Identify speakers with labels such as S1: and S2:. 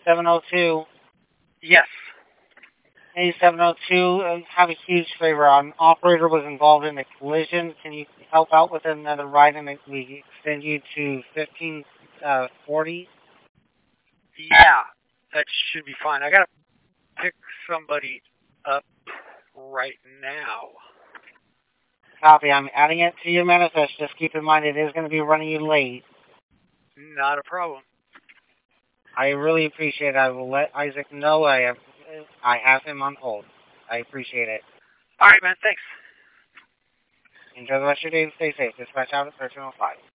S1: 702.
S2: Yes.
S1: Hey, 702, I have a huge favor. An operator was involved in a collision. Can you help out with another ride and we extend you to 1540?
S2: Yeah, that should be fine. I gotta pick somebody up right now.
S1: Copy. I'm adding it to your manifest. Just keep in mind it is going to be running you late.
S2: Not a problem.
S1: I really appreciate it. I will let Isaac know I have him on hold. I appreciate it.
S2: All right, man. Thanks.
S1: Enjoy the rest of your day and stay safe. Dispatch out at 1305.